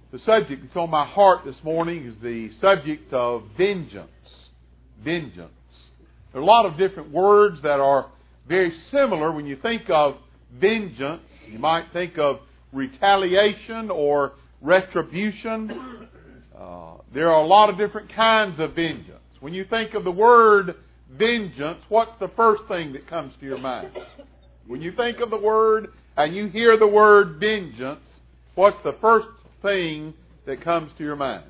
The subject that's on my heart this morning is the subject of vengeance. Vengeance. There are a lot of different words that are very similar. When you think of vengeance, you might think of retaliation or retribution. There are a lot of different kinds of vengeance. When you think of the word vengeance, what's the first thing that comes to your mind? When you think of the word and you hear the word vengeance, what's the first thing that comes to your mind?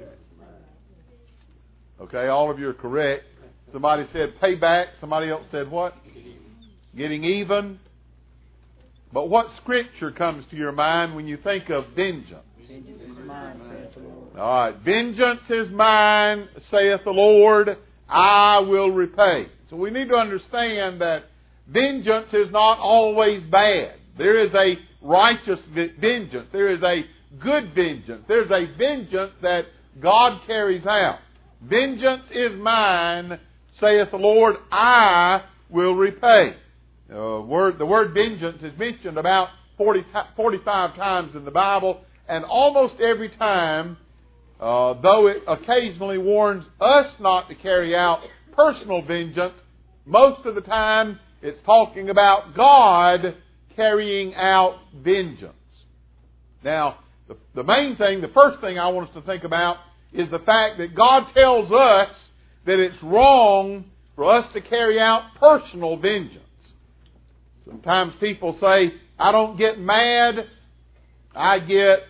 Okay, all of you are correct. Somebody said payback. Somebody else said what? Getting even. But what scripture comes to your mind when you think of vengeance? Vengeance is mine, saith the Lord. All right. Vengeance is mine, saith the Lord. I will repay. So we need to understand that vengeance is not always bad. There is a righteous vengeance. There is a good vengeance. There's a vengeance that God carries out. Vengeance is mine, saith the Lord. I will repay. The word vengeance is mentioned about 45 times in the Bible, and almost every time, though it occasionally warns us not to carry out personal vengeance, most of the time it's talking about God carrying out vengeance. Now, the main thing, the first thing I want us to think about is the fact that God tells us that it's wrong for us to carry out personal vengeance. Sometimes people say, I don't get mad, I get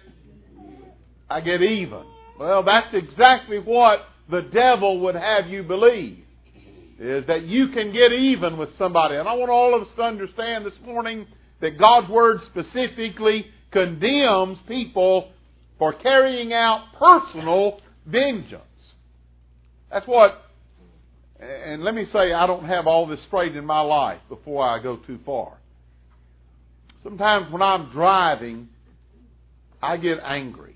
even. Well, that's exactly what the devil would have you believe, is that you can get even with somebody. And I want all of us to understand this morning that God's Word specifically condemns people for carrying out personal vengeance. That's what, and let me say, I don't have all this straight in my life before I go too far. Sometimes when I'm driving, I get angry.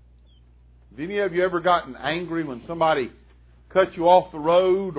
Have any of you ever gotten angry when somebody cut you off the road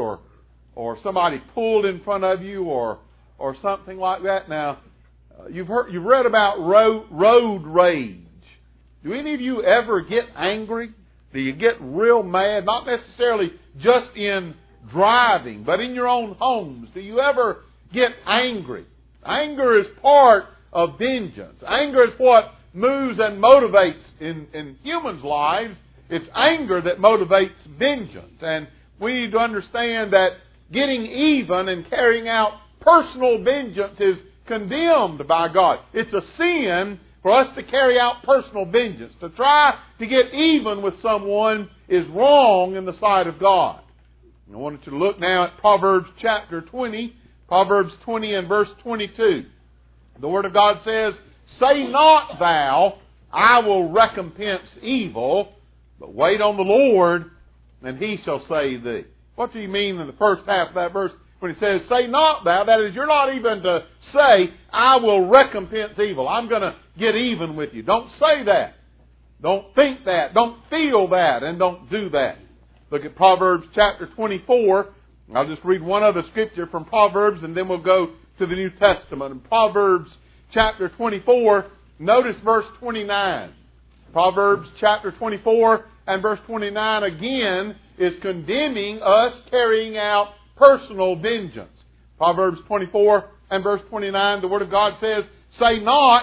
or somebody pulled in front of you or something like that? Now, you've read about road rage. Do any of you ever get angry? Do you get real mad? Not necessarily just in driving, but in your own homes. Do you ever get angry? Anger is part of vengeance. Anger is what moves and motivates in humans' lives. It's anger that motivates vengeance. And we need to understand that getting even and carrying out personal vengeance is condemned by God. It's a sin for us to carry out personal vengeance. To try to get even with someone is wrong in the sight of God. I wanted to look now at Proverbs chapter 20. Proverbs 20 and verse 22. The Word of God says, Say not thou, I will recompense evil, but wait on the Lord, and He shall save thee. What do you mean in the first half of that verse when He says, Say not thou? That is, you're not even to say, I will recompense evil. I'm going to get even with you. Don't say that. Don't think that. Don't feel that. And don't do that. Look at Proverbs chapter 24. I'll just read one other scripture from Proverbs, and then we'll go to the New Testament. In Proverbs chapter 24, notice verse 29. Proverbs chapter 24 and verse 29 again is condemning us carrying out personal vengeance. Proverbs 24 and verse 29, the Word of God says, Say not,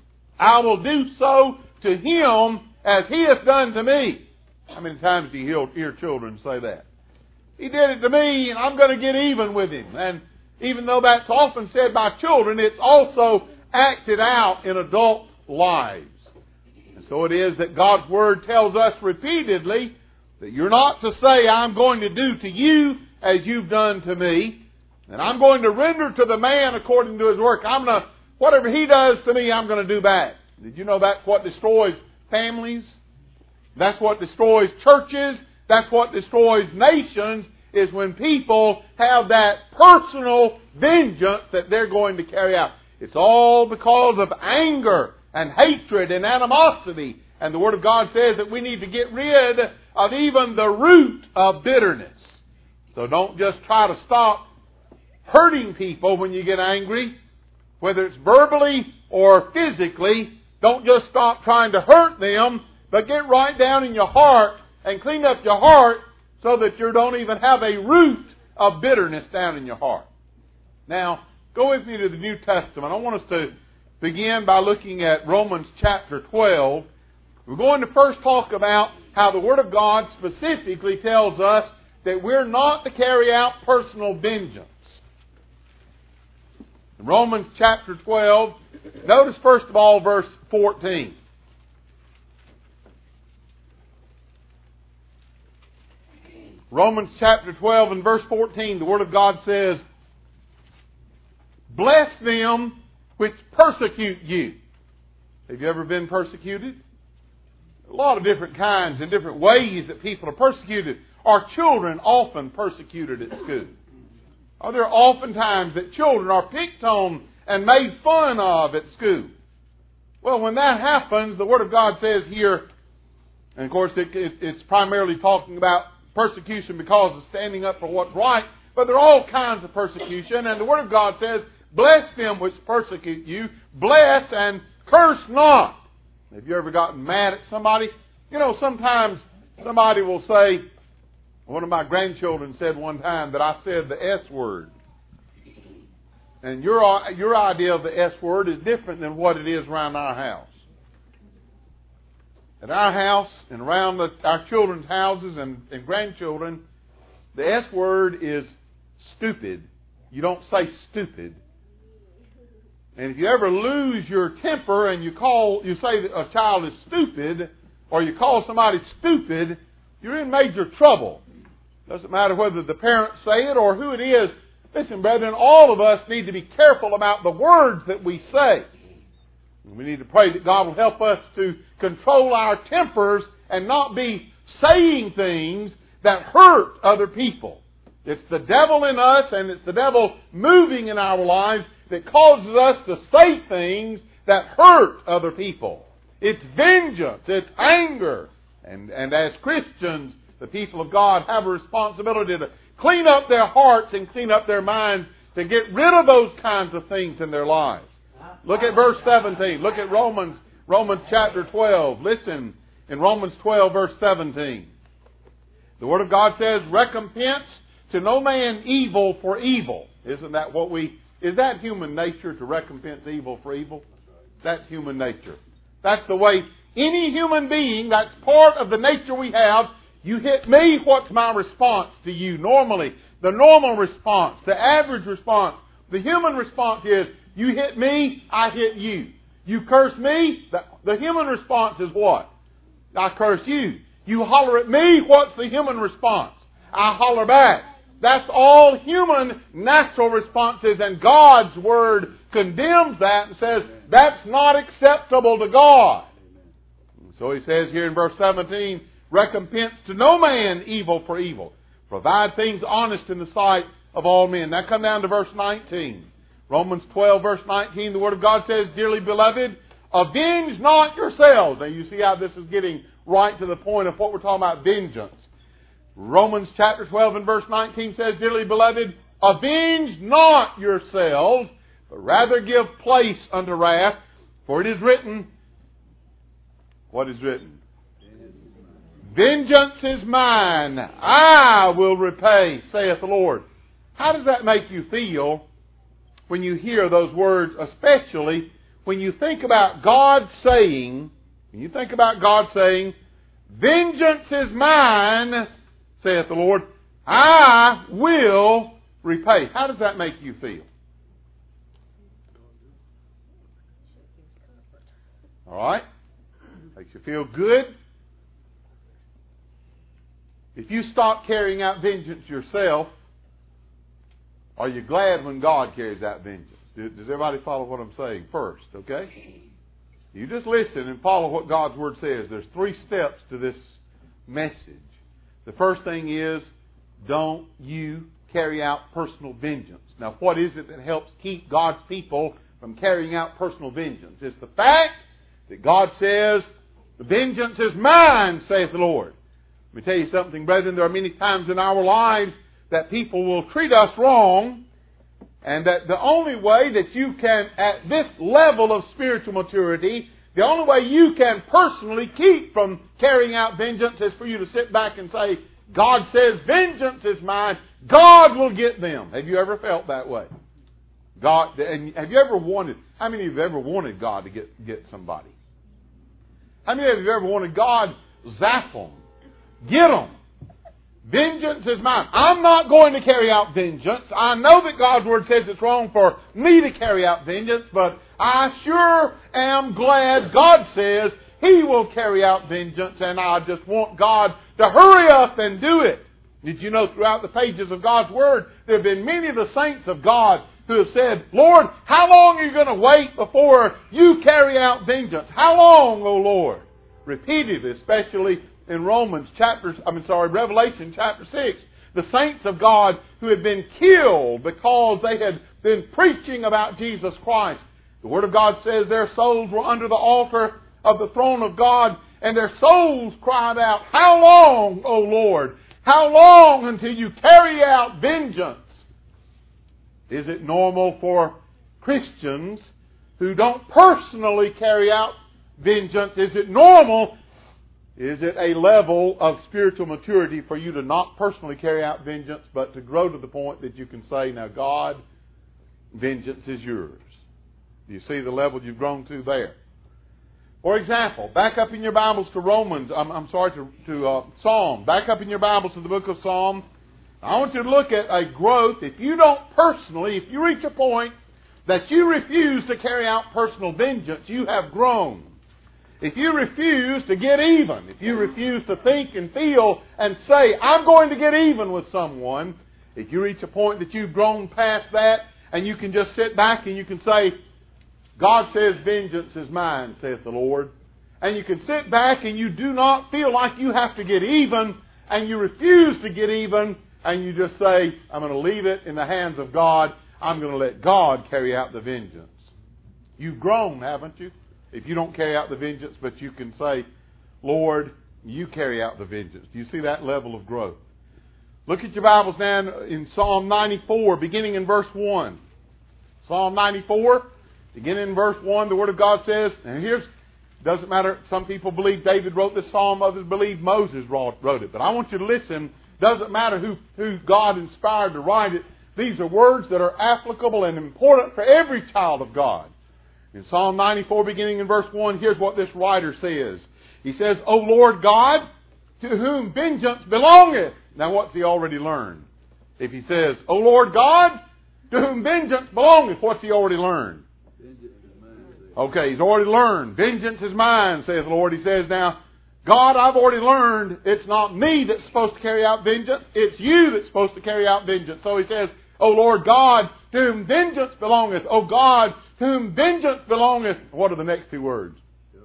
I will do so to him as he hath done to me. How many times do you hear children say that? He did it to me, and I'm going to get even with him. And even though that's often said by children, it's also acted out in adult lives. And so it is that God's Word tells us repeatedly that you're not to say, I'm going to do to you as you've done to me, and I'm going to render to the man according to his work. Whatever he does to me, I'm going to do back. Did you know that's what destroys families? That's what destroys churches. That's what destroys nations, is when people have that personal vengeance that they're going to carry out. It's all because of anger and hatred and animosity. And the Word of God says that we need to get rid of even the root of bitterness. So don't just try to stop hurting people when you get angry, whether it's verbally or physically. Don't just stop trying to hurt them, but get right down in your heart and clean up your heart so that you don't even have a root of bitterness down in your heart. Now, go with me to the New Testament. I want us to begin by looking at Romans chapter 12. We're going to first talk about how the Word of God specifically tells us that we're not to carry out personal vengeance. In Romans chapter 12, notice first of all verse 14. Romans chapter 12 and verse 14, the Word of God says, "Bless them which persecute you." Have you ever been persecuted? A lot of different kinds and different ways that people are persecuted. Are children often persecuted at school? Are there often times that children are picked on and made fun of at school? Well, when that happens, the Word of God says here, and of course it's primarily talking about persecution because of standing up for what's right, but there are all kinds of persecution, and the Word of God says, "Bless them which persecute you, bless and curse not." Have you ever gotten mad at somebody? You know, sometimes somebody will say, one of my grandchildren said one time that I said the S word. And your idea of the S word is different than what it is around our house. At our house and around our children's houses and grandchildren, the S word is stupid. You don't say stupid. And if you ever lose your temper and you say that a child is stupid, or you call somebody stupid, you're in major trouble. Doesn't matter whether the parents say it or who it is. Listen, brethren, all of us need to be careful about the words that we say. We need to pray that God will help us to control our tempers and not be saying things that hurt other people. It's the devil in us and it's the devil moving in our lives that causes us to say things that hurt other people. It's vengeance, it's anger. And as Christians, the people of God have a responsibility to clean up their hearts and clean up their minds to get rid of those kinds of things in their lives. Look at verse 17. Look at Romans chapter 12. Listen, in Romans 12 verse 17. The Word of God says, "Recompense to no man evil for evil." Isn't that is that human nature to recompense evil for evil? That's human nature. That's the way any human being, that's part of the nature we have. You hit me, what's my response to you? Normally, the normal response, the average response, the human response is, you hit me, I hit you. You curse me, the human response is what? I curse you. You holler at me, what's the human response? I holler back. That's all human natural responses, and God's Word condemns that and says that's not acceptable to God. So He says here in verse 17, "Recompense to no man evil for evil. Provide things honest in the sight of all men." Now come down to verse 19. Romans 12 verse 19, the Word of God says, "Dearly beloved, avenge not yourselves." Now you see how this is getting right to the point of what we're talking about, vengeance. Romans chapter 12 and verse 19 says, "Dearly beloved, avenge not yourselves, but rather give place unto wrath, for it is written," what is written? "Vengeance is mine, I will repay, saith the Lord." How does that make you feel when you hear those words, especially when you think about God saying, "Vengeance is mine, saith the Lord, I will repay"? How does that make you feel? All right? Makes you feel good? If you stop carrying out vengeance yourself, are you glad when God carries out vengeance? Does everybody follow what I'm saying first, okay? You just listen and follow what God's Word says. There's 3 steps to this message. The first thing is, don't you carry out personal vengeance. Now, what is it that helps keep God's people from carrying out personal vengeance? It's the fact that God says, "Vengeance is mine, saith the Lord." Let me tell you something, brethren. There are many times in our lives that people will treat us wrong, and that the only way that you can, at this level of spiritual maturity, The only way you can personally keep from carrying out vengeance is for you to sit back and say, God says, vengeance is mine. God will get them. Have you ever felt that way? God, and have you ever wanted, how many of you have ever wanted God to get somebody? How many of you have ever wanted God zap them? Get them. Vengeance is mine. I'm not going to carry out vengeance. I know that God's Word says it's wrong for me to carry out vengeance, but I sure am glad God says He will carry out vengeance, and I just want God to hurry up and do it. Did you know throughout the pages of God's Word, there have been many of the saints of God who have said, Lord, how long are you going to wait before you carry out vengeance? How long, O Lord? Repeatedly, especially in Revelation chapter 6, the saints of God who had been killed because they had been preaching about Jesus Christ. The Word of God says their souls were under the altar of the throne of God, and their souls cried out, how long, O Lord? How long until you carry out vengeance? Is it normal for Christians who don't personally carry out vengeance? Is it normal? Is it a level of spiritual maturity for you to not personally carry out vengeance, but to grow to the point that you can say, now God, vengeance is yours? Do you see the level you've grown to there? For example, back up in your Bibles to Psalm. Back up in your Bibles to the book of Psalm. I want you to look at a growth. If you don't personally, if you reach a point that you refuse to carry out personal vengeance, you have grown. If you refuse to get even, if you refuse to think and feel and say, I'm going to get even with someone, if you reach a point that you've grown past that and you can just sit back and you can say, God says vengeance is mine, saith the Lord. And you can sit back and you do not feel like you have to get even, and you refuse to get even, and you just say, I'm going to leave it in the hands of God. I'm going to let God carry out the vengeance. You've grown, haven't you? If you don't carry out the vengeance, but you can say, Lord, you carry out the vengeance. Do you see that level of growth? Look at your Bibles now in Psalm 94, beginning in verse 1. Psalm 94, beginning in verse 1, the Word of God says, and doesn't matter, some people believe David wrote this psalm, others believe Moses wrote it. But I want you to listen. Doesn't matter who God inspired to write it. These are words that are applicable and important for every child of God. In Psalm 94, beginning in verse 1, here's what this writer says. He says, O Lord God, to whom vengeance belongeth. Now what's he already learned? If he says, O Lord God, to whom vengeance belongeth, what's he already learned? Okay, he's already learned. Vengeance is mine, says the Lord. He says now, God, I've already learned it's not me that's supposed to carry out vengeance. It's you that's supposed to carry out vengeance. So he says, O Lord God, to whom vengeance belongeth. O God, to whom vengeance belongeth. What are the next two words?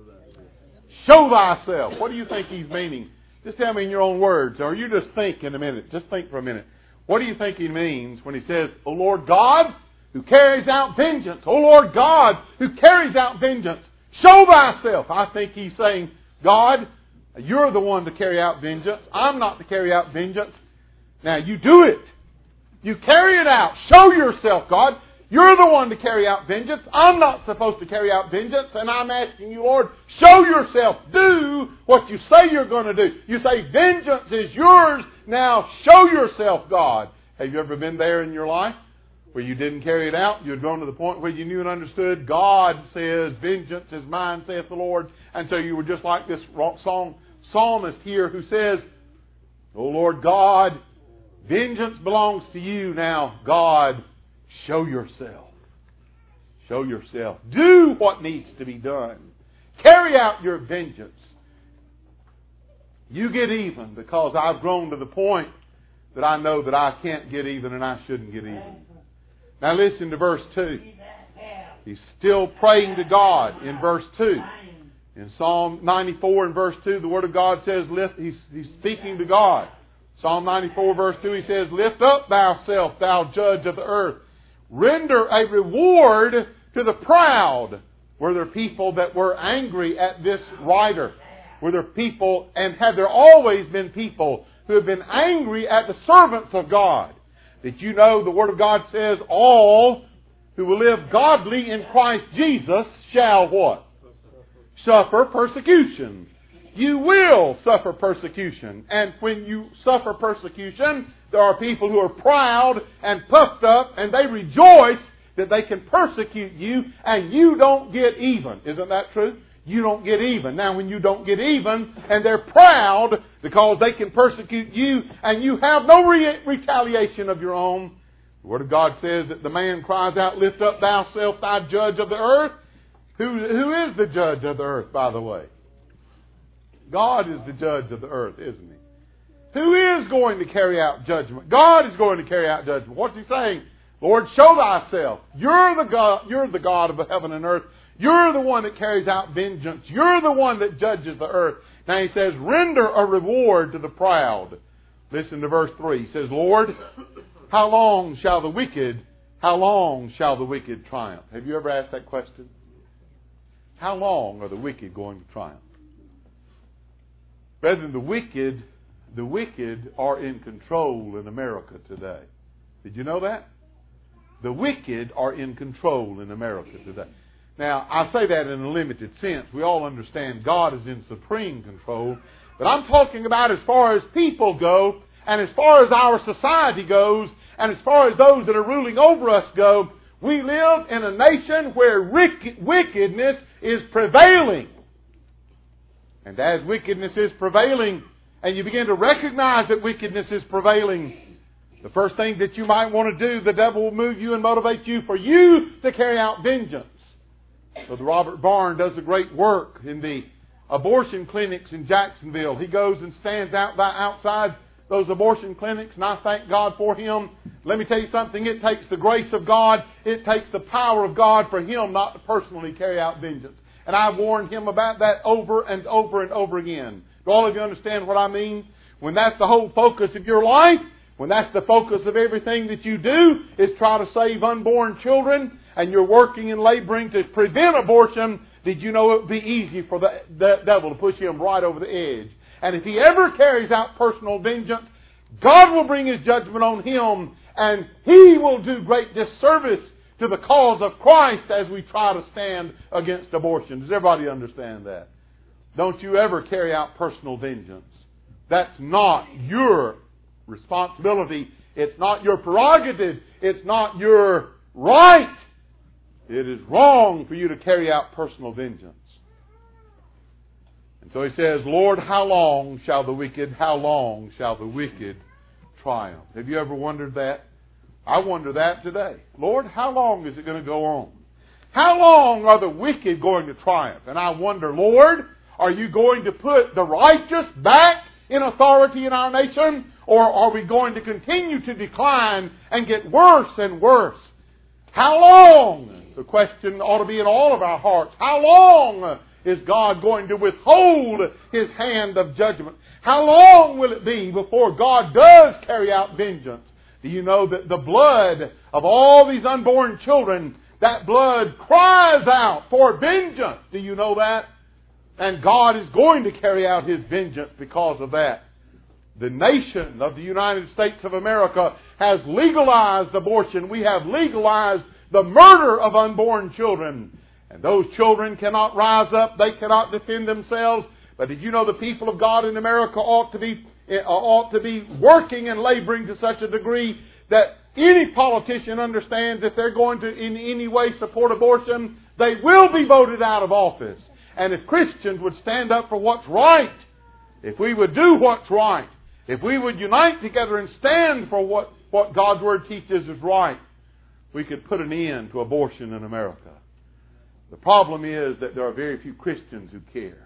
Show thyself. What do you think he's meaning? Just tell me in your own words. Or you just think in a minute. Just think for a minute. What do you think he means when he says, O Lord God, who carries out vengeance. O Lord God, who carries out vengeance. Show thyself. I think he's saying, God, you're the one to carry out vengeance. I'm not to carry out vengeance. Now you do it. You carry it out. Show yourself, God. You're the one to carry out vengeance. I'm not supposed to carry out vengeance. And I'm asking you, Lord, show yourself. Do what you say you're going to do. You say vengeance is yours. Now show yourself, God. Have you ever been there in your life where you didn't carry it out? You had grown to the point where you knew and understood God says, vengeance is mine, saith the Lord. And so you were just like this psalmist here who says, O Lord God, vengeance belongs to you. Now, God, show yourself. Show yourself. Do what needs to be done. Carry out your vengeance. You get even, because I've grown to the point that I know that I can't get even and I shouldn't get even. Now listen to verse 2. He's still praying to God in verse 2. In Psalm 94 and verse 2, the Word of God says, he's speaking to God. Psalm 94 verse 2, he says, Lift up thyself, thou judge of the earth. Render a reward to the proud. Were there people that were angry at this writer? Were there people, and have there always been people who have been angry at the servants of God? Did you know the Word of God says all who will live godly in Christ Jesus shall what? suffer persecution. You will suffer persecution. And when you suffer persecution, there are people who are proud and puffed up, and they rejoice that they can persecute you, and you don't get even. Isn't that true? You don't get even. Now, when you don't get even, and they're proud because they can persecute you, and you have no retaliation of your own, the Word of God says that the man cries out, "Lift up thyself, thy judge of the earth." Who is the judge of the earth, by the way? God is the judge of the earth, isn't He? Who is going to carry out judgment? God is going to carry out judgment. What's He saying? Lord, show thyself. You're the God of heaven and earth. You're the one that carries out vengeance. You're the one that judges the earth. Now He says, render a reward to the proud. Listen to verse 3. He says, Lord, how long shall the wicked triumph? Have you ever asked that question? How long are the wicked going to triumph? Brethren, the wicked are in control in America today. Did you know that? The wicked are in control in America today. Now, I say that in a limited sense. We all understand God is in supreme control. But I'm talking about as far as people go, and as far as our society goes, and as far as those that are ruling over us go, we live in a nation where wickedness is prevailing. And as wickedness is prevailing, and you begin to recognize that wickedness is prevailing, the first thing that you might want to do, the devil will move you and motivate you for you to carry out vengeance. Brother Robert Barn does a great work in the abortion clinics in Jacksonville. He goes and stands outside those abortion clinics, and I thank God for him. Let me tell you something. It takes the grace of God. It takes the power of God for him not to personally carry out vengeance. And I've warned him about that over and over and over again. Do all of you understand what I mean? When that's the whole focus of your life, when that's the focus of everything that you do, is try to save unborn children, and you're working and laboring to prevent abortion, did you know it would be easy for the devil to push him right over the edge? And if he ever carries out personal vengeance, God will bring His judgment on him, and He will do great disservice to the cause of Christ as we try to stand against abortion. Does everybody understand that? Don't you ever carry out personal vengeance. That's not your responsibility. It's not your prerogative. It's not your right. It is wrong for you to carry out personal vengeance. And so He says, Lord, how long shall the wicked triumph? Have you ever wondered that? I wonder that today. Lord, how long is it going to go on? How long are the wicked going to triumph? And I wonder, Lord, are you going to put the righteous back in authority in our nation? Or are we going to continue to decline and get worse and worse? How long? The question ought to be in all of our hearts. How long is God going to withhold His hand of judgment? How long will it be before God does carry out vengeance? Do you know that the blood of all these unborn children, that blood cries out for vengeance? Do you know that? And God is going to carry out His vengeance because of that. The nation of the United States of America has legalized abortion. We have legalized the murder of unborn children. And those children cannot rise up. They cannot defend themselves. But did you know the people of God in America ought to be working and laboring to such a degree that any politician understands if they're going to in any way support abortion, they will be voted out of office. And if Christians would stand up for what's right, if we would do what's right, if we would unite together and stand for what God's Word teaches is right, we could put an end to abortion in America. The problem is that there are very few Christians who care.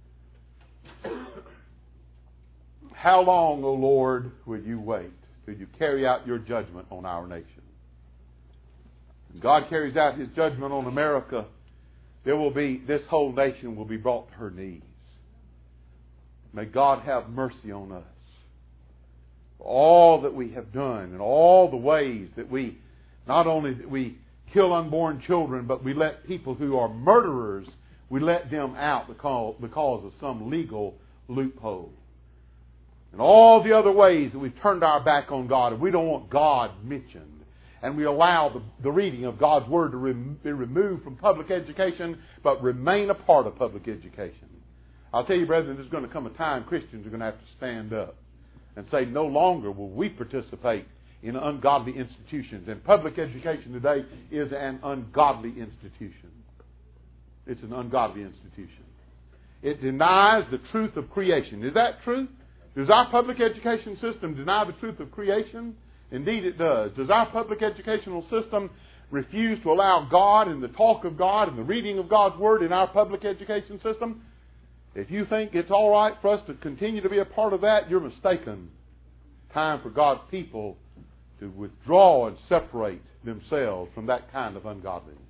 How long, O Lord, will you wait till you carry out your judgment on our nation? When God carries out His judgment on America, this whole nation will be brought to her knees. May God have mercy on us for all that we have done and all the ways that we, not only that we kill unborn children, but we let people who are murderers, we let them out because of some legal loophole. And all the other ways that we've turned our back on God, and we don't want God mentioned. and we allow the reading of God's Word to be removed from public education, but remain a part of public education. I'll tell you, brethren, there's going to come a time Christians are going to have to stand up and say, no longer will we participate in ungodly institutions. And public education today is an ungodly institution. It's an ungodly institution. It denies the truth of creation. Is that true? Does our public education system deny the truth of creation? Indeed it does. Does our public educational system refuse to allow God and the talk of God and the reading of God's Word in our public education system? If you think it's all right for us to continue to be a part of that, you're mistaken. Time for God's people to withdraw and separate themselves from that kind of ungodliness.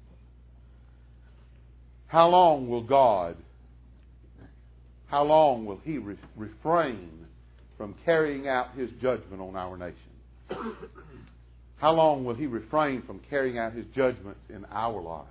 How long will He refrain from carrying out His judgment on our nation? How long will He refrain from carrying out His judgment in our lives?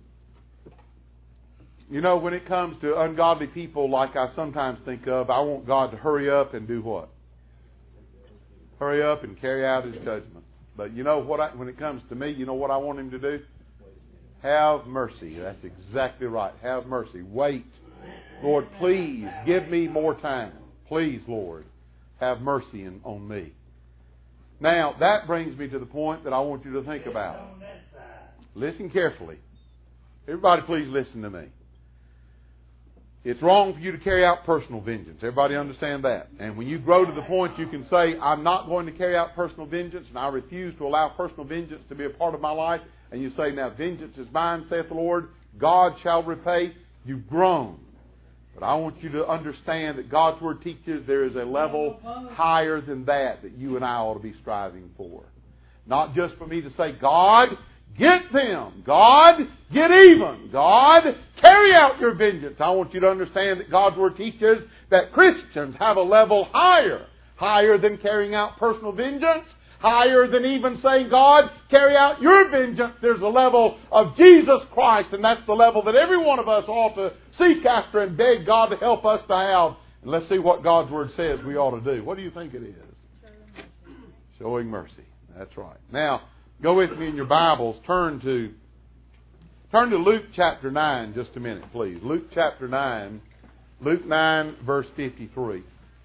You know, when it comes to ungodly people like I sometimes think of, I want God to hurry up and do what? Hurry up and carry out His judgment. But you know what? When it comes to me, you know what I want Him to do? Have mercy. That's exactly right. Have mercy. Wait. Lord, please give me more time. Please, Lord, have mercy on me. Now, that brings me to the point that I want you to think about. Listen carefully. Everybody, please listen to me. It's wrong for you to carry out personal vengeance. Everybody understand that? And when you grow to the point you can say, I'm not going to carry out personal vengeance, and I refuse to allow personal vengeance to be a part of my life, and you say, now vengeance is mine, saith the Lord, God shall repay, you've grown. But I want you to understand that God's Word teaches there is a level higher than that you and I ought to be striving for. Not just for me to say, God, get them. God, get even. God, carry out your vengeance. I want you to understand that God's Word teaches that Christians have a level higher than carrying out personal vengeance, higher than even saying, God, carry out your vengeance. There's a level of Jesus Christ, and that's the level that every one of us ought to seek after and beg God to help us to have. And let's see what God's Word says we ought to do. What do you think it is? Showing mercy. That's right. Now, go with me in your Bibles. Turn to Luke chapter 9 just a minute, please. Luke chapter 9. Luke 9, verse 53.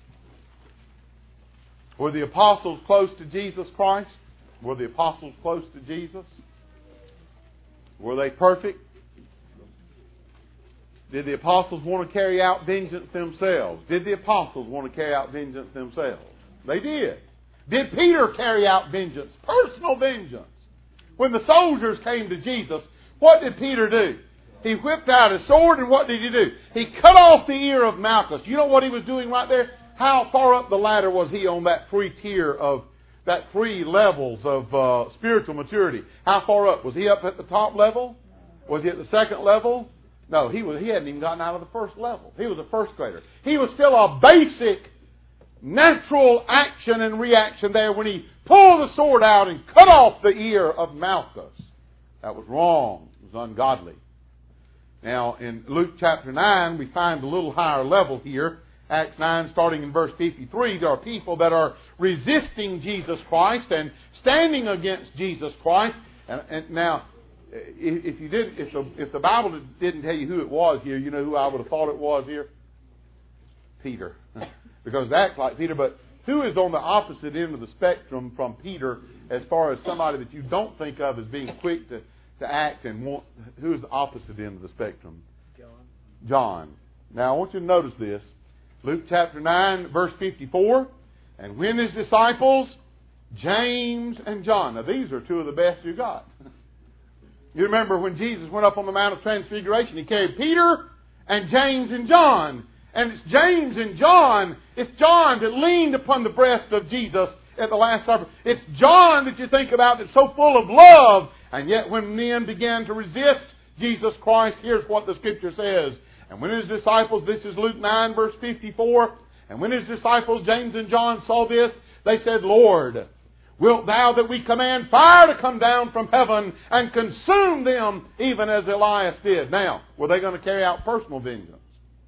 Were the apostles close to Jesus Christ? Were the apostles close to Jesus? Were they perfect? Did the apostles want to carry out vengeance themselves? Did the apostles want to carry out vengeance themselves? They did. Did Peter carry out vengeance? Personal vengeance. When the soldiers came to Jesus, what did Peter do? He whipped out his sword, and what did he do? He cut off the ear of Malchus. You know what he was doing right there? How far up the ladder was he on that three levels of spiritual maturity? How far up? Was he up at the top level? Was he at the second level? No, he hadn't even gotten out of the first level. He was a first grader. He was still a basic natural action and reaction there when he pulled the sword out and cut off the ear of Malchus. That was wrong. It was ungodly. Now, in Luke chapter 9, we find a little higher level here. Acts 9, starting in verse 53, there are people that are resisting Jesus Christ and standing against Jesus Christ. And now, if the Bible didn't tell you who it was here, you know who I would have thought it was here? Peter. Because it acts like Peter, but who is on the opposite end of the spectrum from Peter as far as somebody that you don't think of as being quick to act and want? Who is the opposite end of the spectrum? John. Now, I want you to notice this. Luke chapter 9, verse 54. And when his disciples, James and John. Now, these are two of the best you got. You remember when Jesus went up on the Mount of Transfiguration, he carried Peter and James and John. And it's James and John. It's John that leaned upon the breast of Jesus at the Last Supper. It's John that you think about that's so full of love. And yet when men began to resist Jesus Christ, here's what the Scripture says. And when his disciples, this is Luke 9, verse 54, and when his disciples, James and John, saw this, they said, Lord, wilt thou that we command fire to come down from heaven and consume them, even as Elias did? Now, were they going to carry out personal vengeance?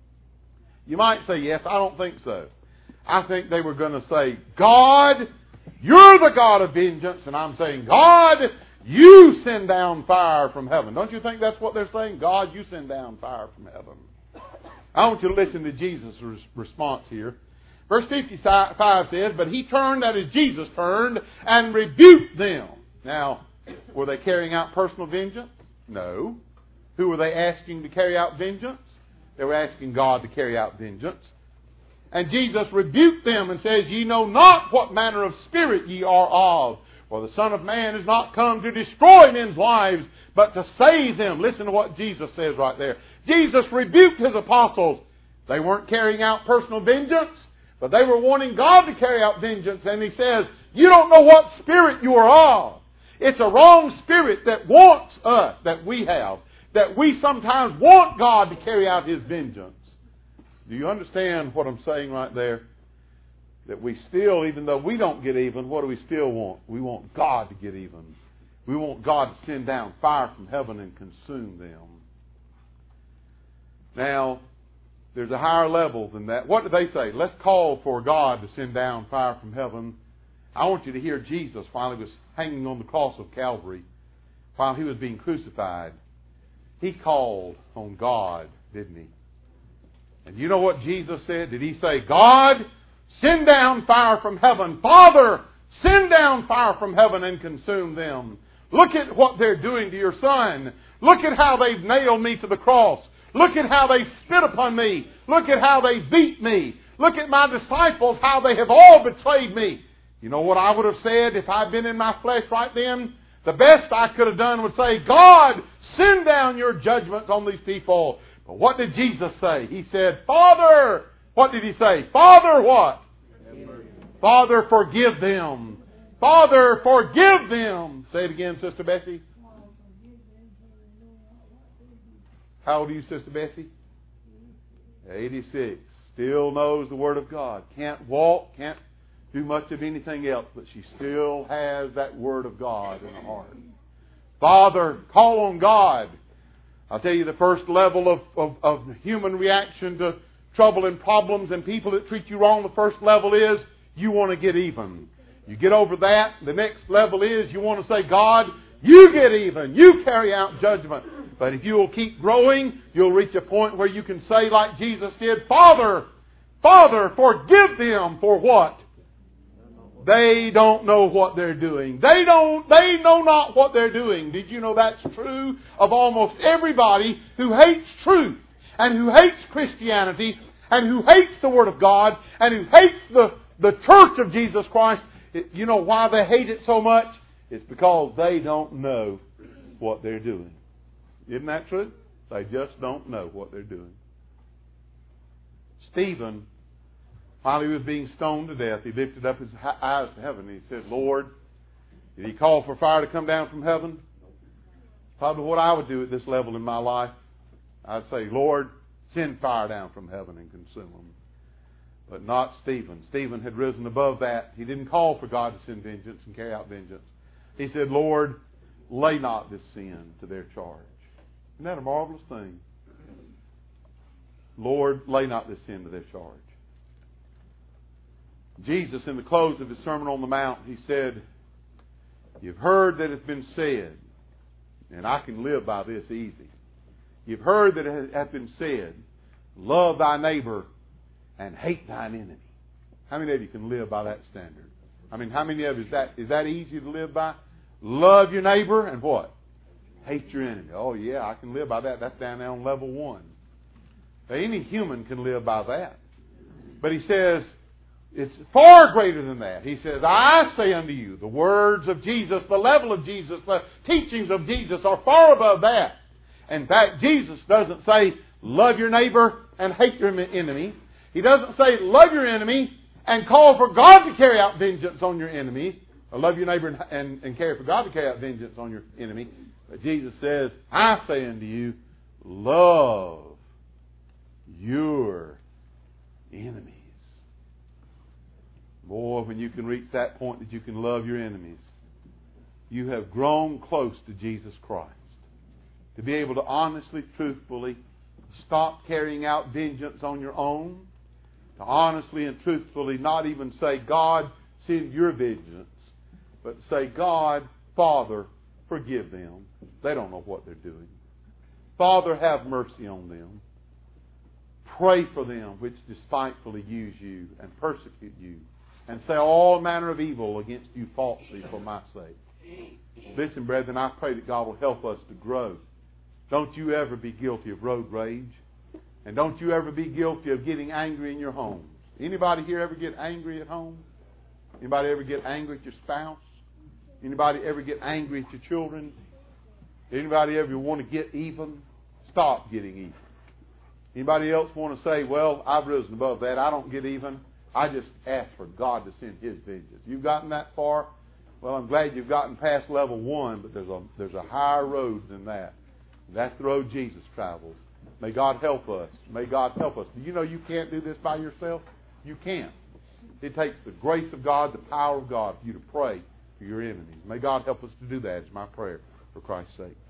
You might say, yes, I don't think so. I think they were going to say, God, You're the God of vengeance. And I'm saying, God, you send down fire from heaven. Don't you think that's what they're saying? God, you send down fire from heaven. I want you to listen to Jesus' response here. Verse 55 says, but he turned, that is Jesus turned, and rebuked them. Now, were they carrying out personal vengeance? No. Who were they asking to carry out vengeance? They were asking God to carry out vengeance. And Jesus rebuked them and says, ye know not what manner of spirit ye are of. For the Son of Man is not come to destroy men's lives, but to save them. Listen to what Jesus says right there. Jesus rebuked His apostles. They weren't carrying out personal vengeance, but they were wanting God to carry out vengeance. And He says, you don't know what spirit you are of. It's a wrong spirit that wants us, that we have, that we sometimes want God to carry out His vengeance. Do you understand what I'm saying right there? That we still, even though we don't get even, what do we still want? We want God to get even. We want God to send down fire from heaven and consume them. Now, there's a higher level than that. What do they say? Let's call for God to send down fire from heaven. I want you to hear Jesus while He was hanging on the cross of Calvary, while He was being crucified. He called on God, didn't He? And you know what Jesus said? Did He say, God, send down fire from heaven? Father, send down fire from heaven and consume them. Look at what they're doing to your Son. Look at how they've nailed me to the cross. Look at how they spit upon me. Look at how they beat me. Look at my disciples, how they have all betrayed me. You know what I would have said if I'd been in my flesh right then? The best I could have done would say, God, send down your judgments on these people. But what did Jesus say? He said, Father, what did He say? Father what? Father, forgive them. Father, forgive them. Say it again, Sister Bessie. How old are you, Sister Bessie? 86. Still knows the Word of God. Can't walk, can't do much of anything else, but she still has that Word of God in her heart. Father, call on God. I'll tell you, the first level of human reaction to trouble and problems and people that treat you wrong, the first level is you want to get even. You get over that, the next level is you want to say, God, you get even. You carry out judgment. But if you will keep growing, you'll reach a point where you can say like Jesus did, Father, Father, forgive them for what? They don't know what they're doing. They know not what they're doing. Did you know that's true of almost everybody who hates truth and who hates Christianity and who hates the Word of God and who hates the church of Jesus Christ? You know why they hate it so much? It's because they don't know what they're doing. Isn't that true? They just don't know what they're doing. Stephen, while he was being stoned to death, he lifted up his eyes to heaven and he said, Lord, did he call for fire to come down from heaven? Probably what I would do at this level in my life. I'd say, Lord, send fire down from heaven and consume them. But not Stephen. Stephen had risen above that. He didn't call for God to send vengeance and carry out vengeance. He said, Lord, lay not this sin to their charge. Isn't that a marvelous thing? Lord, lay not this sin to their charge. Jesus, in the close of His Sermon on the Mount, He said, you've heard that it's been said, and I can live by this easy. You've heard that it hath been said, love thy neighbor and hate thine enemy. How many of you can live by that standard? I mean, how many of you, is that easy to live by? Love your neighbor and what? Hate your enemy. Oh yeah, I can live by that. That's down there on level 1. Any human can live by that. But He says, it's far greater than that. He says, I say unto you, the words of Jesus, the level of Jesus, the teachings of Jesus are far above that. In fact, Jesus doesn't say, love your neighbor and hate your enemy. He doesn't say, love your enemy and call for God to carry out vengeance on your enemy. Or love your neighbor and care for God to carry out vengeance on your enemy. But Jesus says, I say unto you, love your enemies. Boy, when you can reach that point that you can love your enemies, you have grown close to Jesus Christ. To be able to honestly, truthfully stop carrying out vengeance on your own. To honestly and truthfully not even say, God, send your vengeance, but to say, God, Father, forgive them. They don't know what they're doing. Father, have mercy on them. Pray for them which despitefully use you and persecute you, and say all manner of evil against you falsely for my sake. Listen, brethren, I pray that God will help us to grow. Don't you ever be guilty of road rage. And don't you ever be guilty of getting angry in your homes. Anybody here ever get angry at home? Anybody ever get angry at your spouse? Anybody ever get angry at your children? Anybody ever want to get even? Stop getting even. Anybody else want to say, well, I've risen above that. I don't get even. I just ask for God to send His vengeance. You've gotten that far? Well, I'm glad you've gotten past level 1, but there's a higher road than that. That's the road Jesus traveled. May God help us. May God help us. Do you know you can't do this by yourself? You can't. It takes the grace of God, the power of God for you to pray for your enemies. May God help us to do that. It's my prayer for Christ's sake.